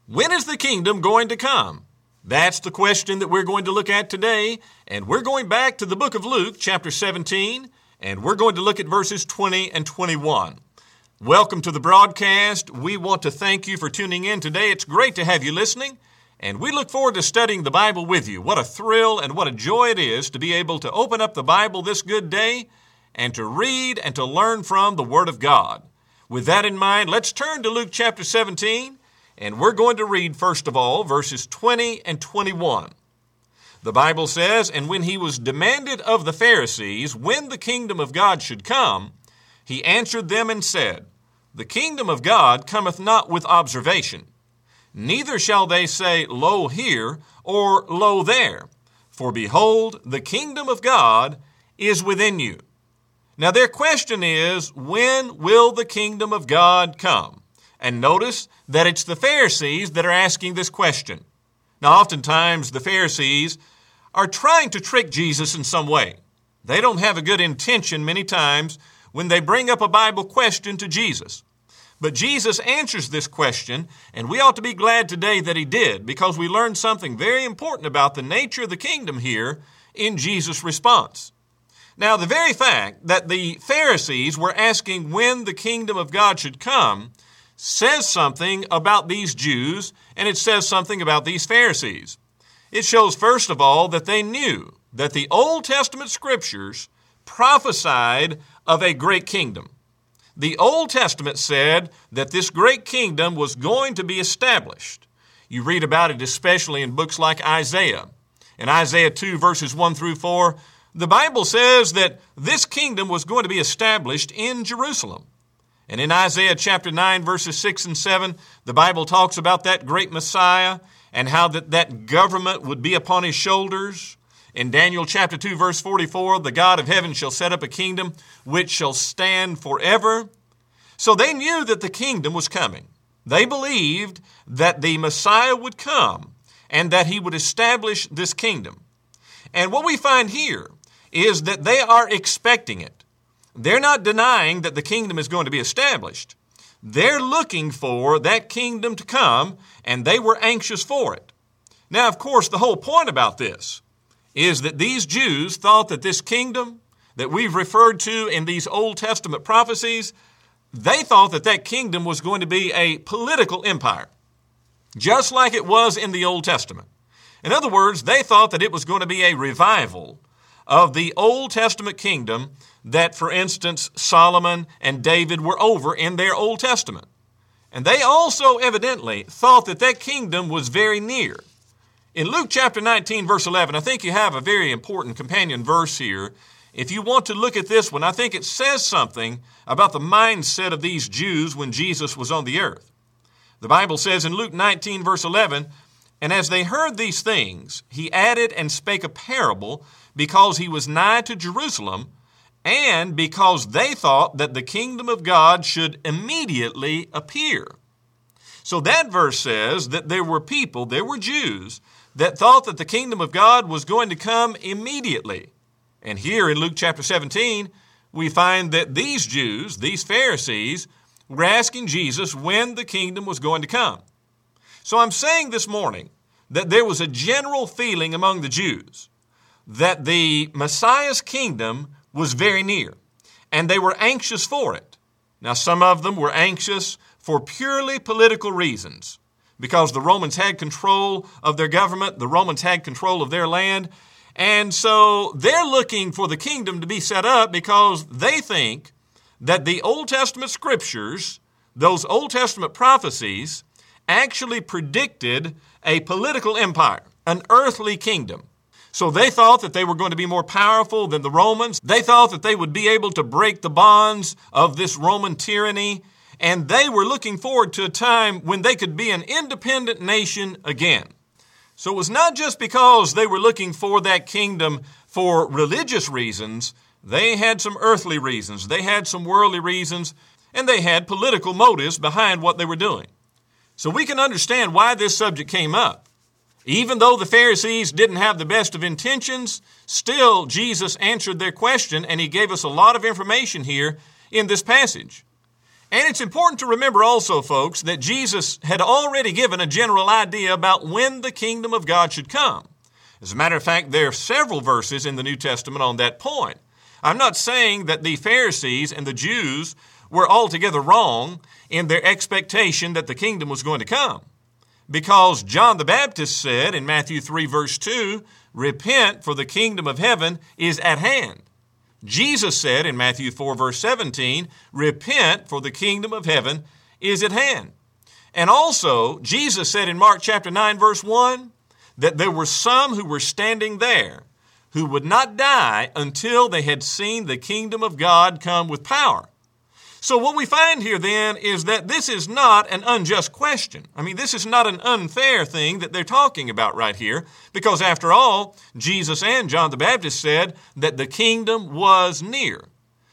When is the kingdom going to come? That's the question that we're going to look at today, and we're going back to the book of Luke, chapter 17, and we're going to look at verses 20 and 21. Welcome to the broadcast. We want to thank you for tuning in today. It's great to have you listening, and we look forward to studying the Bible with you. What a thrill and what a joy it is to be able to open up the Bible this good day and to read and to learn from the Word of God. With that in mind, let's turn to Luke chapter 17, and we're going to read, first of all, verses 20 and 21. The Bible says, "And when he was demanded of the Pharisees when the kingdom of God should come, he answered them and said, The kingdom of God cometh not with observation. Neither shall they say, Lo here, or Lo there. For behold, the kingdom of God is within you." Now their question is, when will the kingdom of God come? And notice that it's the Pharisees that are asking this question. Now oftentimes the Pharisees are trying to trick Jesus in some way. They don't have a good intention many times when they bring up a Bible question to Jesus. But Jesus answers this question, and we ought to be glad today that he did, because we learned something very important about the nature of the kingdom here in Jesus' response. Now, the very fact that the Pharisees were asking when the kingdom of God should come says something about these Jews, and it says something about these Pharisees. It shows, first of all, that they knew that the Old Testament scriptures prophesied of a great kingdom. The Old Testament said that this great kingdom was going to be established. You read about it especially in books like Isaiah. In Isaiah 2, verses 1 through 4, the Bible says that this kingdom was going to be established in Jerusalem. And in Isaiah chapter 9, verses 6 and 7, the Bible talks about that great Messiah and how that government would be upon his shoulders. In Daniel chapter 2, verse 44, the God of heaven shall set up a kingdom which shall stand forever. So they knew that the kingdom was coming. They believed that the Messiah would come and that he would establish this kingdom. And what we find here is that they are expecting it. They're not denying that the kingdom is going to be established. They're looking for that kingdom to come, and they were anxious for it. Now, of course, the whole point about this is that these Jews thought that this kingdom that we've referred to in these Old Testament prophecies, they thought that that kingdom was going to be a political empire, just like it was in the Old Testament. In other words, they thought that it was going to be a revival of the Old Testament kingdom that, for instance, Solomon and David were over in their Old Testament. And they also evidently thought that that kingdom was very near. In Luke chapter 19, verse 11, I think you have a very important companion verse here. If you want to look at this one, I think it says something about the mindset of these Jews when Jesus was on the earth. The Bible says in Luke 19, verse 11, "And as they heard these things, he added and spake a parable, because he was nigh to Jerusalem, and because they thought that the kingdom of God should immediately appear." So that verse says that there were people, there were Jews, that thought that the kingdom of God was going to come immediately. And here in Luke chapter 17, we find that these Jews, these Pharisees, were asking Jesus when the kingdom was going to come. So I'm saying this morning that there was a general feeling among the Jews that the Messiah's kingdom was very near, and they were anxious for it. Now, some of them were anxious for purely political reasons, because the Romans had control of their government, the Romans had control of their land, and so they're looking for the kingdom to be set up because they think that the Old Testament scriptures, those Old Testament prophecies, actually predicted a political empire, an earthly kingdom. So they thought that they were going to be more powerful than the Romans. They thought that they would be able to break the bonds of this Roman tyranny. And they were looking forward to a time when they could be an independent nation again. So it was not just because they were looking for that kingdom for religious reasons. They had some earthly reasons. They had some worldly reasons. And they had political motives behind what they were doing. So we can understand why this subject came up. Even though the Pharisees didn't have the best of intentions, still Jesus answered their question, and he gave us a lot of information here in this passage. And it's important to remember also, folks, that Jesus had already given a general idea about when the kingdom of God should come. As a matter of fact, there are several verses in the New Testament on that point. I'm not saying that the Pharisees and the Jews were altogether wrong in their expectation that the kingdom was going to come. Because John the Baptist said in Matthew 3 verse 2, "Repent, for the kingdom of heaven is at hand." Jesus said in Matthew 4 verse 17, "Repent, for the kingdom of heaven is at hand." And also, Jesus said in Mark chapter 9 verse 1, that there were some who were standing there who would not die until they had seen the kingdom of God come with power. So what we find here then is that this is not an unjust question. I mean, this is not an unfair thing that they're talking about right here, because after all, Jesus and John the Baptist said that the kingdom was near.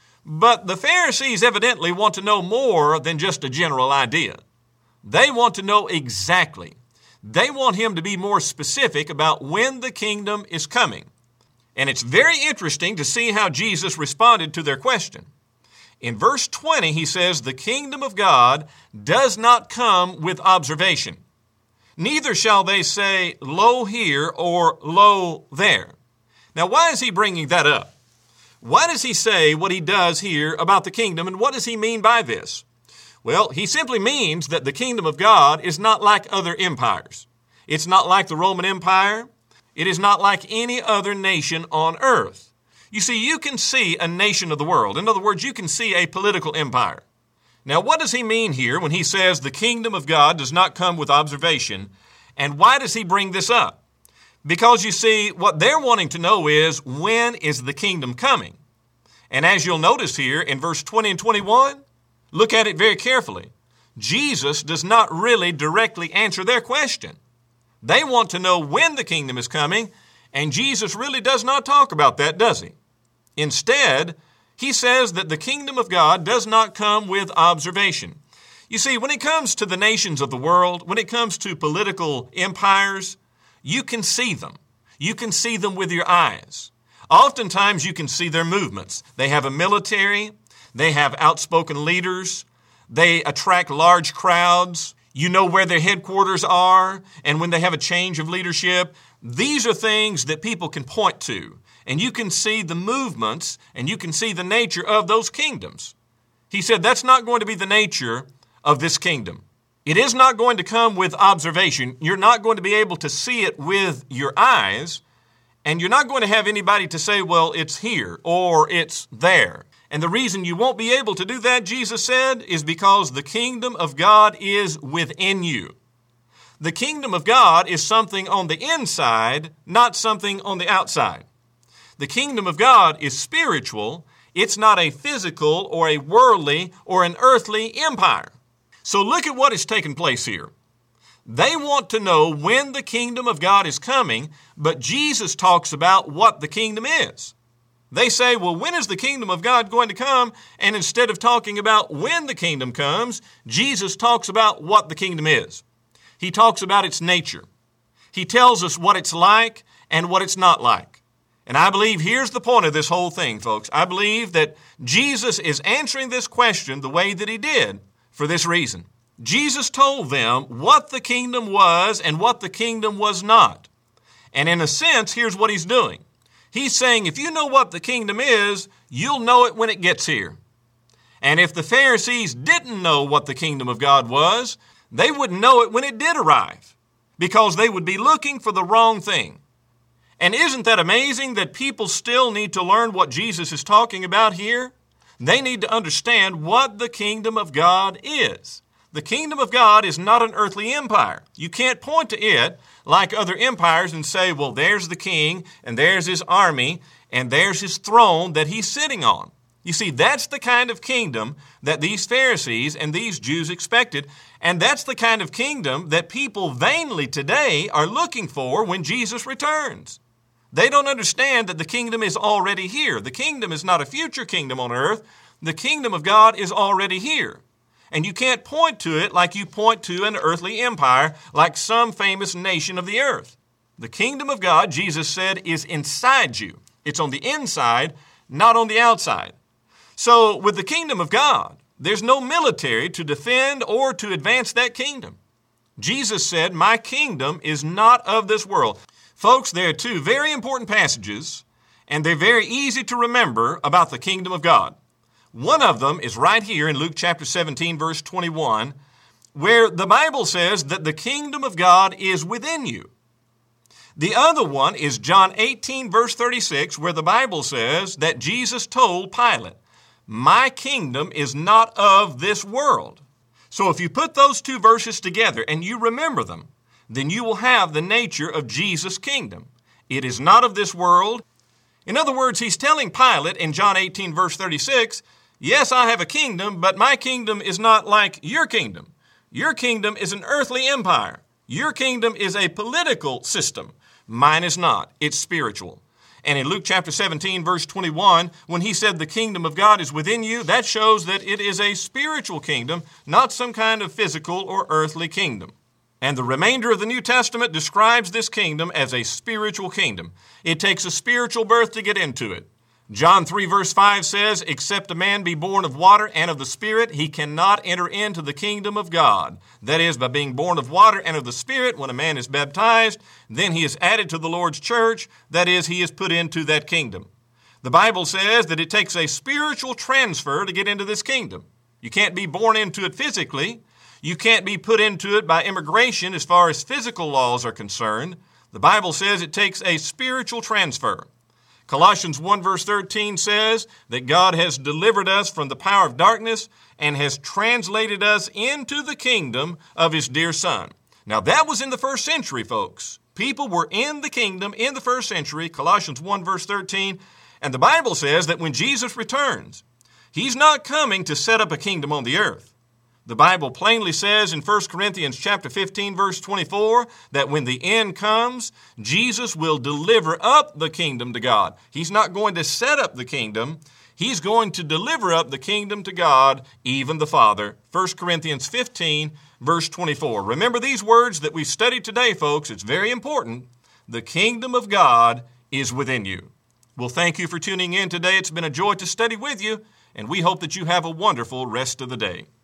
But the Pharisees evidently want to know more than just a general idea. They want to know exactly. They want him to be more specific about when the kingdom is coming. And it's very interesting to see how Jesus responded to their question. In verse 20, he says, "The kingdom of God does not come with observation. Neither shall they say, 'Lo here,' or 'Lo there.'" Now, why is he bringing that up? Why does he say what he does here about the kingdom, and what does he mean by this? Well, he simply means that the kingdom of God is not like other empires. It's not like the Roman Empire. It is not like any other nation on earth. You see, you can see a nation of the world. In other words, you can see a political empire. Now, what does he mean here when he says the kingdom of God does not come with observation? And why does he bring this up? Because you see, what they're wanting to know is, when is the kingdom coming? And as you'll notice here in verse 20 and 21, look at it very carefully. Jesus does not really directly answer their question. They want to know when the kingdom is coming, and Jesus really does not talk about that, does he? Instead, he says that the kingdom of God does not come with observation. You see, when it comes to the nations of the world, when it comes to political empires, you can see them. You can see them with your eyes. Oftentimes, you can see their movements. They have a military. They have outspoken leaders. They attract large crowds. You know where their headquarters are, and when they have a change of leadership. These are things that people can point to, and you can see the movements, and you can see the nature of those kingdoms. He said that's not going to be the nature of this kingdom. It is not going to come with observation. You're not going to be able to see it with your eyes, and you're not going to have anybody to say, well, it's here or it's there. And the reason you won't be able to do that, Jesus said, is because the kingdom of God is within you. The kingdom of God is something on the inside, not something on the outside. The kingdom of God is spiritual. It's not a physical or a worldly or an earthly empire. So look at what has taken place here. They want to know when the kingdom of God is coming, but Jesus talks about what the kingdom is. They say, well, when is the kingdom of God going to come? And instead of talking about when the kingdom comes, Jesus talks about what the kingdom is. He talks about its nature. He tells us what it's like and what it's not like. And I believe here's the point of this whole thing, folks. I believe that Jesus is answering this question the way that he did for this reason. Jesus told them what the kingdom was and what the kingdom was not. And in a sense, here's what he's doing. He's saying, if you know what the kingdom is, you'll know it when it gets here. And if the Pharisees didn't know what the kingdom of God was, they wouldn't know it when it did arrive, because they would be looking for the wrong thing. And isn't that amazing that people still need to learn what Jesus is talking about here? They need to understand what the kingdom of God is. The kingdom of God is not an earthly empire. You can't point to it like other empires and say, well, there's the king, and there's his army, and there's his throne that he's sitting on. You see, that's the kind of kingdom that these Pharisees and these Jews expected, and that's the kind of kingdom that people vainly today are looking for when Jesus returns. They don't understand that the kingdom is already here. The kingdom is not a future kingdom on earth. The kingdom of God is already here. And you can't point to it like you point to an earthly empire, like some famous nation of the earth. The kingdom of God, Jesus said, is inside you. It's on the inside, not on the outside. So with the kingdom of God, There's no military to defend or to advance that kingdom. Jesus said, "My kingdom is not of this world." Folks, there are two very important passages, and they're very easy to remember about the kingdom of God. One of them is right here in Luke chapter 17, verse 21, where the Bible says that the kingdom of God is within you. The other one is John 18, verse 36, where the Bible says that Jesus told Pilate, "My kingdom is not of this world." So if you put those two verses together and you remember them, then you will have the nature of Jesus' kingdom. It is not of this world. In other words, he's telling Pilate in John 18, verse 36, "Yes, I have a kingdom, but my kingdom is not like your kingdom. Your kingdom is an earthly empire. Your kingdom is a political system. Mine is not. It's spiritual." And in Luke chapter 17, verse 21, when he said the kingdom of God is within you, that shows that it is a spiritual kingdom, not some kind of physical or earthly kingdom. And the remainder of the New Testament describes this kingdom as a spiritual kingdom. It takes a spiritual birth to get into it. John 3 verse 5 says, "Except a man be born of water and of the Spirit, he cannot enter into the kingdom of God." That is, by being born of water and of the Spirit, when a man is baptized, then he is added to the Lord's church. That is, he is put into that kingdom. The Bible says that it takes a spiritual transfer to get into this kingdom. You can't be born into it physically. You can't be put into it by immigration as far as physical laws are concerned. The Bible says it takes a spiritual transfer. Colossians 1 verse 13 says that God has delivered us from the power of darkness and has translated us into the kingdom of his dear Son. Now that was in the first century, folks. People were in the kingdom in the first century, Colossians 1 verse 13, and the Bible says that when Jesus returns, he's not coming to set up a kingdom on the earth. The Bible plainly says in 1 Corinthians chapter 15, verse 24, that when the end comes, Jesus will deliver up the kingdom to God. He's not going to set up the kingdom. He's going to deliver up the kingdom to God, even the Father. 1 Corinthians 15, verse 24. Remember these words that we studied today, folks. It's very important. The kingdom of God is within you. Well, thank you for tuning in today. It's been a joy to study with you, and we hope that you have a wonderful rest of the day.